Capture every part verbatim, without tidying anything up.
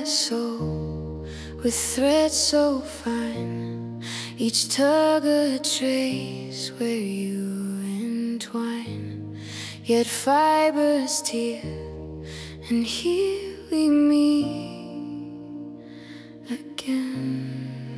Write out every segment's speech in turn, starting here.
soul with threads so fine, each tug a trace where you entwine, yet fibers tear and here we meet again.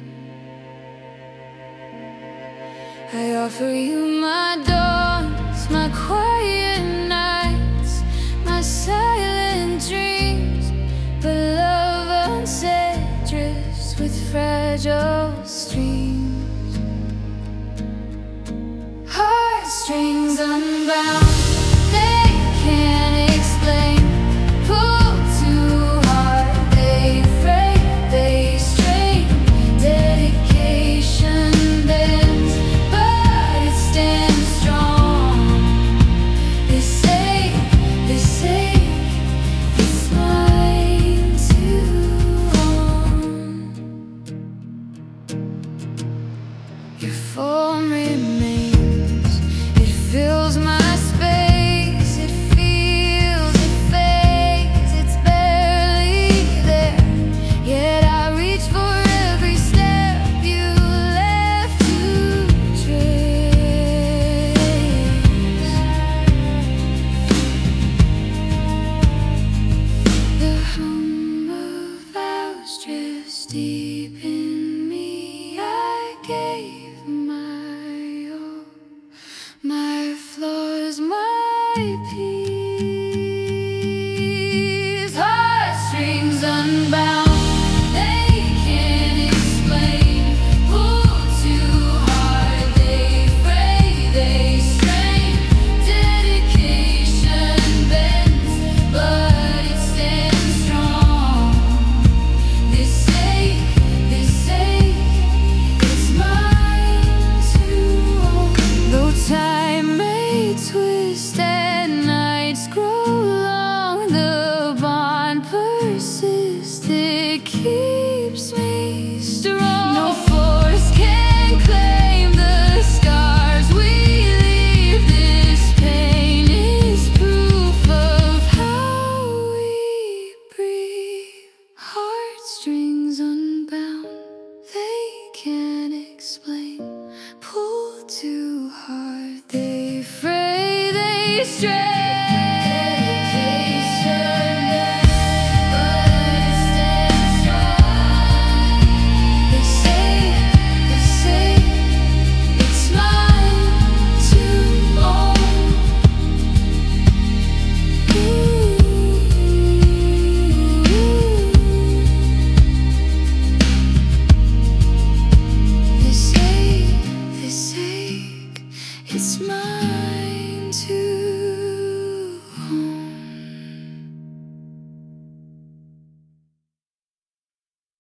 I offer you my dawns, my quiet nights, my silent dreams, but love unsaid drifts with fragile streams. Heartstrings unbound, they can't explain, pull too hard, they fray, they strain, dedication bends, but it stands strong. They say, they say, it's mine to own. Your form remains, it fills my space, it feels, it fades, it's barely there, yet I reach for every step you left to trace. The hum of vows drifts deep in me. I gave my all, my flaws, my peace. Heartstrings unbound, they can't explain, pull too hard, they fray, they strain, dedication bends, but it stands strong. They say, they say, it's mine to own. Though time may twist and nights grow long, the bond persists, it keeps me strong. No force can claim the scars we leave. This pain is proof of how we breathe. Heartstrings unbound, they can't explain, pull too hard, they fray, they stray.